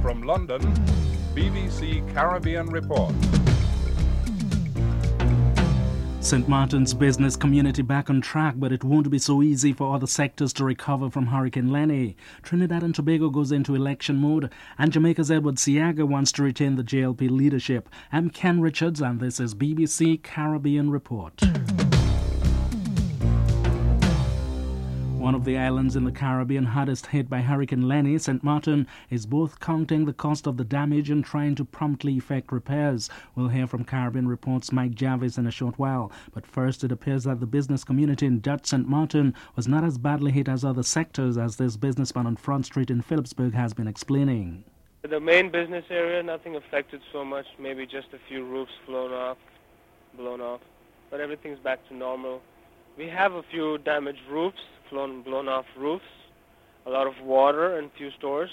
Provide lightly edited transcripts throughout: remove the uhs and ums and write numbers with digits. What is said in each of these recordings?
From London, BBC Caribbean Report. St. Martin's business community back on track, but it won't be so easy for other sectors to recover from Hurricane Lenny. Trinidad and Tobago goes into election mode, and Jamaica's Edward Seaga wants to retain the JLP leadership. I'm Ken Richards, and this is BBC Caribbean Report. One of the islands in the Caribbean hardest hit by Hurricane Lenny, St. Martin, is both counting the cost of the damage and trying to promptly effect repairs. We'll hear from Caribbean Report's Mike Jarvis in a short while. But first, it appears that the business community in Dutch St. Martin was not as badly hit as other sectors, as this businessman on Front Street in Phillipsburg has been explaining. The main business area, nothing affected so much, maybe just a few roofs blown off, but everything's back to normal. We have a few damaged roofs, blown off roofs, a lot of water in a few stores,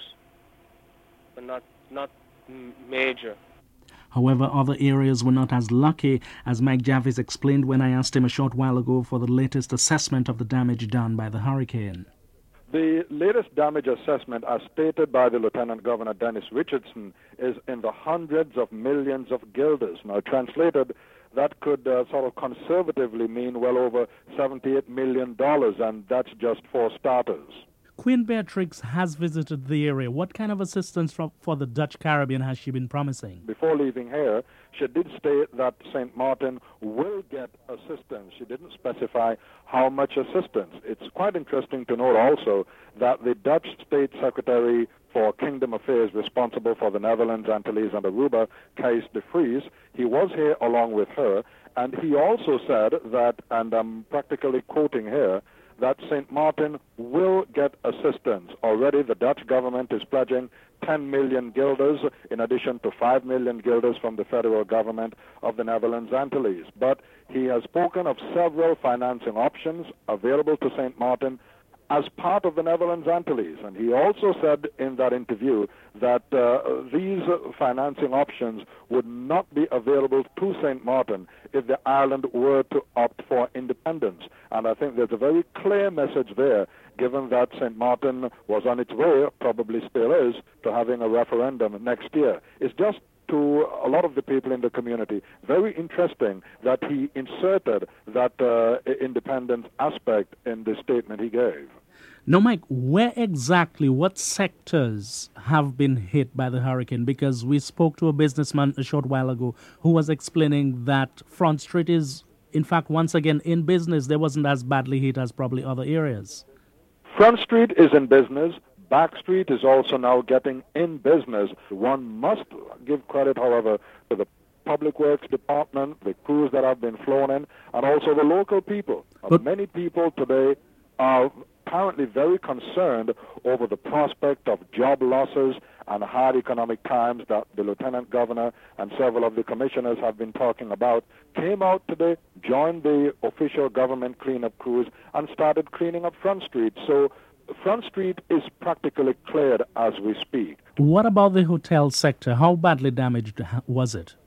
but not major. However, other areas were not as lucky, as Mike Jarvis explained when I asked him a short while ago for the latest assessment of the damage done by the hurricane. The latest damage assessment, as stated by the Lieutenant Governor Dennis Richardson, is in the hundreds of millions of guilders. Now, translated, that could sort of conservatively mean well over $78 million, and that's just for starters. Queen Beatrix has visited the area. What kind of assistance for the Dutch Caribbean has she been promising? Before leaving here, she did state that St. Martin will get assistance. She didn't specify how much assistance. It's quite interesting to note also that the Dutch State Secretary for Kingdom Affairs responsible for the Netherlands, Antilles, and Aruba, Kees de Vries, he was here along with her, and he also said that, and I'm practically quoting here, that St. Martin will get assistance. Already the Dutch government is pledging 10 million guilders in addition to 5 million guilders from the federal government of the Netherlands Antilles. But he has spoken of several financing options available to St. Martin as part of the Netherlands Antilles. And he also said in that interview that these financing options would not be available to St. Martin if the island were to opt for independence. And I think there's a very clear message there, given that St. Martin was on its way, probably still is, to having a referendum next year. It's just to a lot of the people in the community very interesting that he inserted that independence aspect in the statement he gave. Now, Mike, where exactly, what sectors have been hit by the hurricane? Because we spoke to a businessman a short while ago who was explaining that Front Street is, in fact, once again in business. There wasn't as badly hit as probably other areas. Front Street is in business. Back Street is also now getting in business. One must give credit, however, to the Public Works Department, the crews that have been flown in, and also the local people. But many people today are apparently very concerned over the prospect of job losses and hard economic times that the Lieutenant Governor and several of the commissioners have been talking about, came out today, joined the official government cleanup crews, and started cleaning up Front Street. So Front Street is practically cleared as we speak. What about the hotel sector? How badly damaged was it?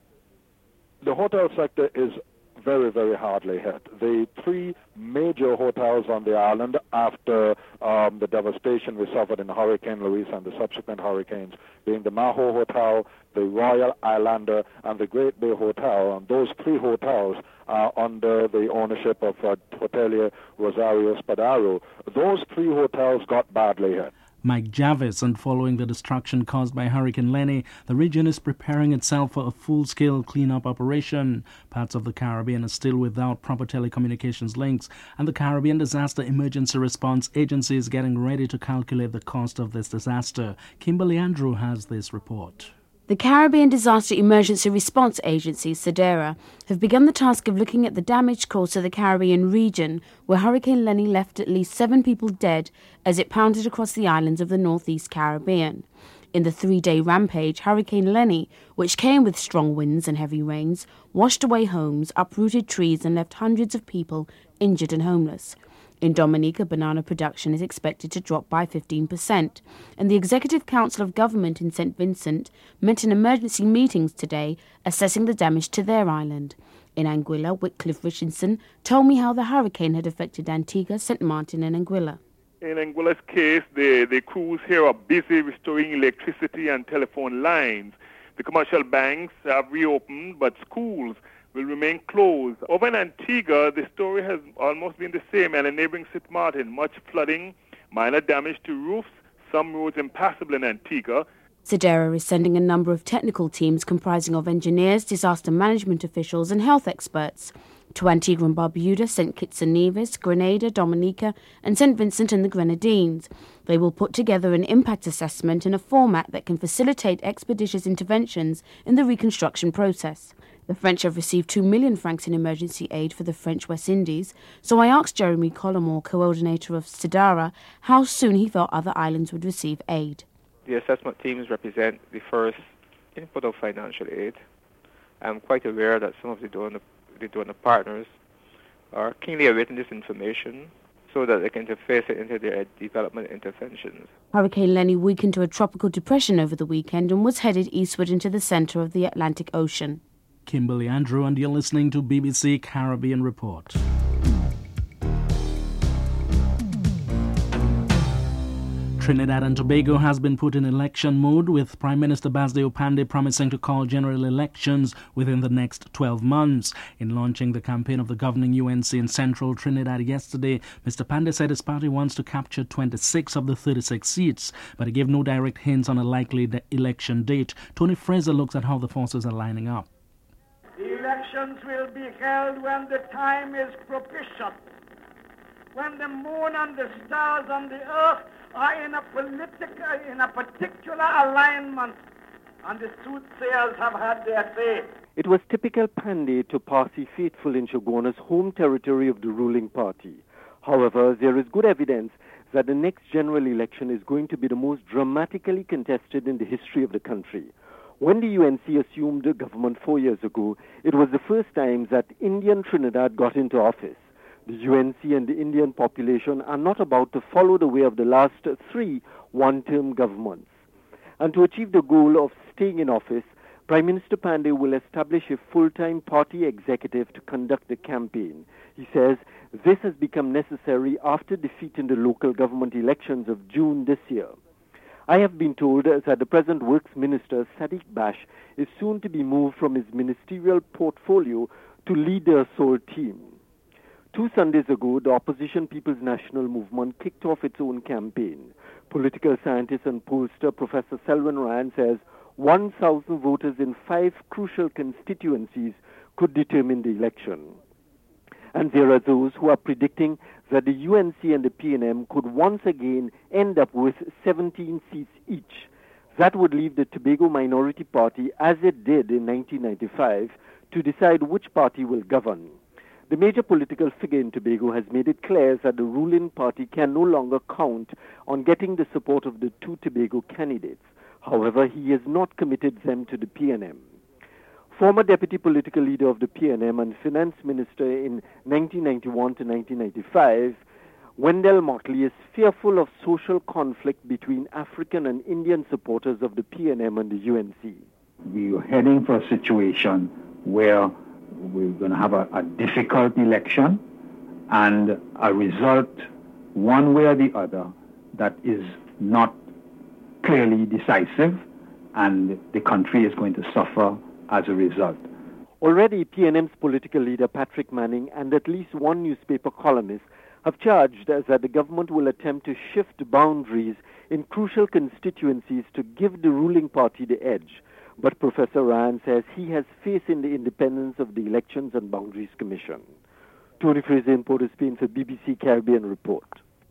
The hotel sector is very, very hardly hit. The three major hotels on the island, after the devastation we suffered in Hurricane Luis and the subsequent hurricanes, being the Maho Hotel, the Royal Islander, and the Great Bay Hotel, and those three hotels are under the ownership of Hotelier Rosario Spadaro. Those three hotels got badly hit. Mike Jarvis, and following the destruction caused by Hurricane Lenny, the region is preparing itself for a full-scale cleanup operation. Parts of the Caribbean are still without proper telecommunications links, and the Caribbean Disaster Emergency Response Agency is getting ready to calculate the cost of this disaster. Kimberly Andrew has this report. The Caribbean Disaster Emergency Response Agency, SEDERA, have begun the task of looking at the damage caused to the Caribbean region, where Hurricane Lenny left at least 7 people dead as it pounded across the islands of the northeast Caribbean. In the 3-day rampage, Hurricane Lenny, which came with strong winds and heavy rains, washed away homes, uprooted trees, and left hundreds of people injured and homeless. In Dominica, banana production is expected to drop by 15%, and the Executive Council of Government in St. Vincent met in emergency meetings today assessing the damage to their island. In Anguilla, Wycliffe Richardson told me how the hurricane had affected Antigua, St. Martin and Anguilla. In Anguilla's case, the crews here are busy restoring electricity and telephone lines. The commercial banks have reopened, but schools will remain closed. Over in Antigua, the story has almost been the same, and in neighboring St. Martin, much flooding, minor damage to roofs, some roads impassable in Antigua. SEDERA is sending a number of technical teams comprising of engineers, disaster management officials and health experts to Antigua and Barbuda, St. Kitts and Nevis, Grenada, Dominica and St. Vincent and the Grenadines. They will put together an impact assessment in a format that can facilitate expeditious interventions in the reconstruction process. The French have received 2 million francs in emergency aid for the French West Indies, so I asked Jeremy Collymore, coordinator of SEDERA, how soon he thought other islands would receive aid. The assessment teams represent the first input of financial aid. I'm quite aware that some of the donor partners are keenly awaiting this information so that they can interface it into their development interventions. Hurricane Lenny weakened to a tropical depression over the weekend and was headed eastward into the centre of the Atlantic Ocean. Kimberly Andrew, and you're listening to BBC Caribbean Report. Trinidad and Tobago has been put in election mode, with Prime Minister Basdeo Panday promising to call general elections within the next 12 months. In launching the campaign of the governing UNC in central Trinidad yesterday, Mr. Panday said his party wants to capture 26 of the 36 seats, but he gave no direct hints on a likely election date. Tony Fraser looks at how the forces are lining up. The elections will be held when the time is propitious, when the moon and the stars on the earth are in a particular alignment, and the soothsayers have had their say. It was typical Panday to Parsi faithful in Shoguna's home territory of the ruling party. However, there is good evidence that the next general election is going to be the most dramatically contested in the history of the country. When the UNC assumed the government 4 years ago, it was the first time that Indian Trinidad got into office. The UNC and the Indian population are not about to follow the way of the last 3 one-term governments. And to achieve the goal of staying in office, Prime Minister Panday will establish a full-time party executive to conduct the campaign. He says this has become necessary after defeat in the local government elections of June this year. I have been told that the present Works Minister, Sadiq Bash, is soon to be moved from his ministerial portfolio to lead the sole team. 2 Sundays ago, the opposition People's National Movement kicked off its own campaign. Political scientist and pollster Professor Selwyn Ryan says 1,000 voters in 5 crucial constituencies could determine the election. And there are those who are predicting that the UNC and the PNM could once again end up with 17 seats each. That would leave the Tobago Minority Party, as it did in 1995, to decide which party will govern. The major political figure in Tobago has made it clear that the ruling party can no longer count on getting the support of the 2 Tobago candidates. However, he has not committed them to the PNM. Former deputy political leader of the PNM and finance minister in 1991 to 1995, Wendell Motley is fearful of social conflict between African and Indian supporters of the PNM and the UNC. We are heading for a situation where we're going to have a difficult election and a result, one way or the other, that is not clearly decisive, and the country is going to suffer as a result. Already, PNM's political leader Patrick Manning and at least one newspaper columnist have charged that the government will attempt to shift boundaries in crucial constituencies to give the ruling party the edge. But Professor Ryan says he has faith in the independence of the Elections and Boundaries Commission. Tony Fraser in Port-au-Prince for BBC Caribbean Report.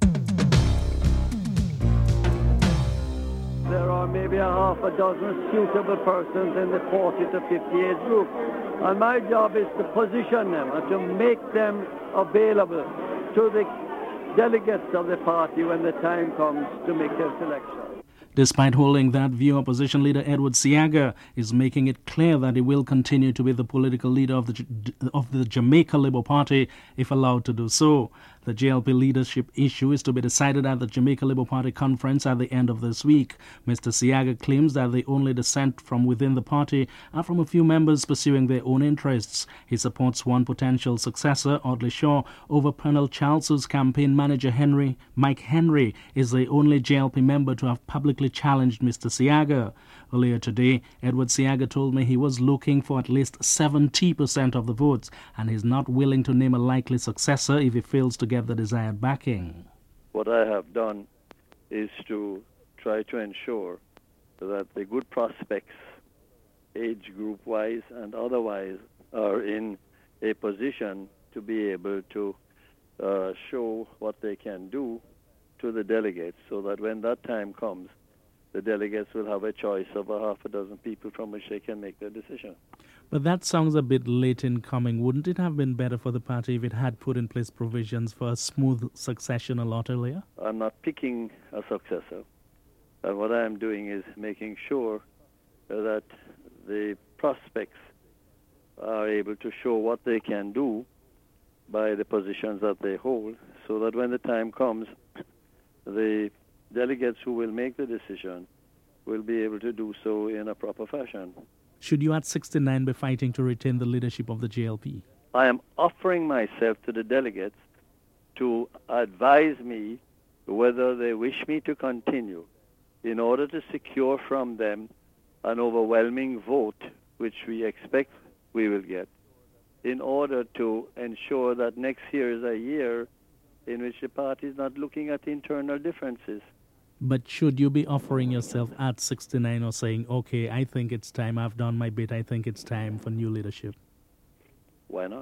There are maybe a half a dozen suitable persons in the 40 to 50 age group. And my job is to position them and to make them available to the delegates of the party when the time comes to make their selection. Despite holding that view, opposition leader Edward Seaga is making it clear that he will continue to be the political leader of the Jamaica Labour Party if allowed to do so. The JLP leadership issue is to be decided at the Jamaica Labour Party conference at the end of this week. Mr. Siaga claims that the only dissent from within the party are from a few members pursuing their own interests. He supports one potential successor, Audley Shaw, over Pernell Charles, whose campaign manager Mike Henry is the only JLP member to have publicly challenged Mr. Siaga. Earlier today, Edward Siaga told me he was looking for at least 70% of the votes, and he's not willing to name a likely successor if he fails to get the desired backing. What I have done is to try to ensure that the good prospects, age group-wise and otherwise, are in a position to be able to show what they can do to the delegates, so that when that time comes, the delegates will have a choice of a half a dozen people from which they can make their decision. But that sounds a bit late in coming. Wouldn't it have been better for the party if it had put in place provisions for a smooth succession a lot earlier? I'm not picking a successor. And what I'm doing is making sure that the prospects are able to show what they can do by the positions that they hold, so that when the time comes, the delegates who will make the decision will be able to do so in a proper fashion. Should you at 69 be fighting to retain the leadership of the JLP? I am offering myself to the delegates to advise me whether they wish me to continue in order to secure from them an overwhelming vote, which we expect we will get, in order to ensure that next year is a year in which the party is not looking at internal differences. But should you be offering yourself at 69 or saying, okay, I think it's time, I've done my bit, I think it's time for new leadership? Why not?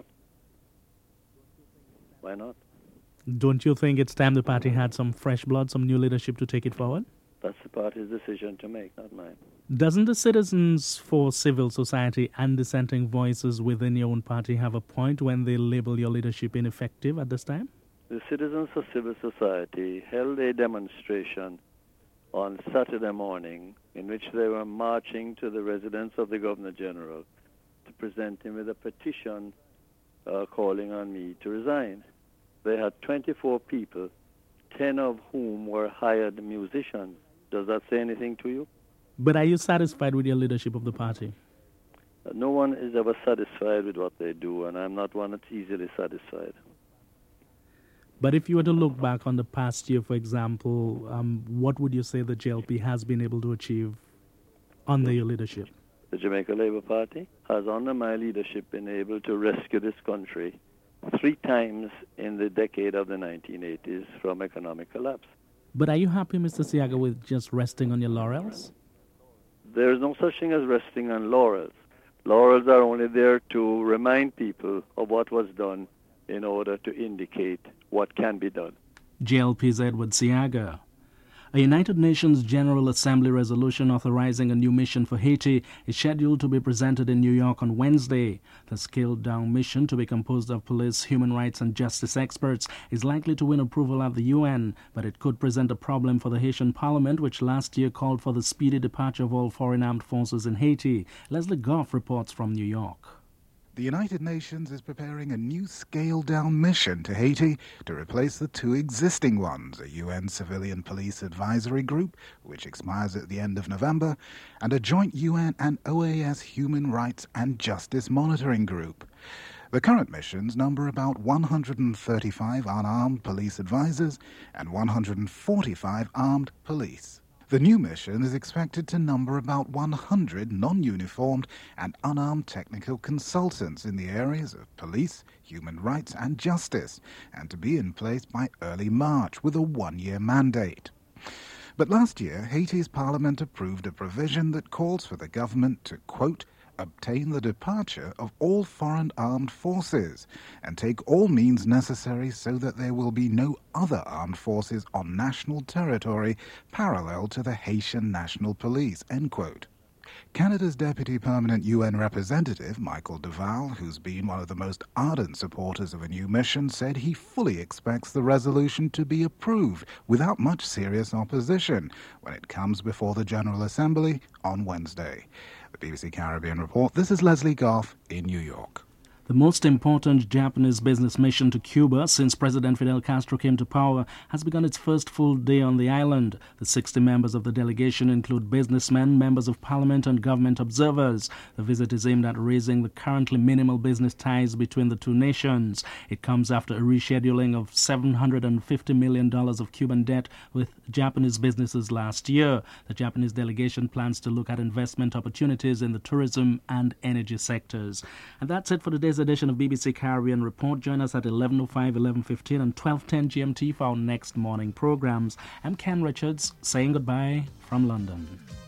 Why not? Don't you think it's time the party had some fresh blood, some new leadership to take it forward? That's the party's decision to make, not mine. Doesn't the Citizens for Civil Society and dissenting voices within your own party have a point when they label your leadership ineffective at this time? The Citizens for Civil Society held a demonstration on Saturday morning in which they were marching to the residence of the Governor General to present him with a petition calling on me to resign. They had 24 people, 10 of whom were hired musicians. Does that say anything to you? But are you satisfied with your leadership of the party? No one is ever satisfied with what they do, and I'm not one that's easily satisfied. But if you were to look back on the past year, for example, what would you say the JLP has been able to achieve under your leadership? The Jamaica Labour Party has, under my leadership, been able to rescue this country 3 times in the decade of the 1980s from economic collapse. But are you happy, Mr. Siaga, with just resting on your laurels? There is no such thing as resting on laurels. Laurels are only there to remind people of what was done in order to indicate what can be done. JLP's Edward Siaga. A United Nations General Assembly resolution authorizing a new mission for Haiti is scheduled to be presented in New York on Wednesday. The scaled-down mission, to be composed of police, human rights and justice experts, is likely to win approval at the UN, but it could present a problem for the Haitian Parliament, which last year called for the speedy departure of all foreign armed forces in Haiti. Leslie Goff reports from New York. The United Nations is preparing a new scaled-down mission to Haiti to replace the 2 existing ones, a UN Civilian Police Advisory Group, which expires at the end of November, and a joint UN and OAS Human Rights and Justice Monitoring Group. The current missions number about 135 unarmed police advisors and 145 armed police. The new mission is expected to number about 100 non-uniformed and unarmed technical consultants in the areas of police, human rights and justice, and to be in place by early March with a 1-year mandate. But last year, Haiti's parliament approved a provision that calls for the government to, quote, obtain the departure of all foreign armed forces and take all means necessary so that there will be no other armed forces on national territory parallel to the Haitian National Police, end quote. Canada's Deputy Permanent UN Representative, Michael Duval, who's been one of the most ardent supporters of a new mission, said he fully expects the resolution to be approved without much serious opposition when it comes before the General Assembly on Wednesday. The BBC Caribbean Report, this is Leslie Goff in New York. The most important Japanese business mission to Cuba since President Fidel Castro came to power has begun its first full day on the island. The 60 members of the delegation include businessmen, members of parliament and government observers. The visit is aimed at raising the currently minimal business ties between the two nations. It comes after a rescheduling of $750 million of Cuban debt with Japanese businesses last year. The Japanese delegation plans to look at investment opportunities in the tourism and energy sectors. And that's it for today's edition of BBC Caribbean Report. Join us at 11:05, 11:15 and 12:10 GMT for our next morning programs. I'm Ken Richards saying goodbye from London.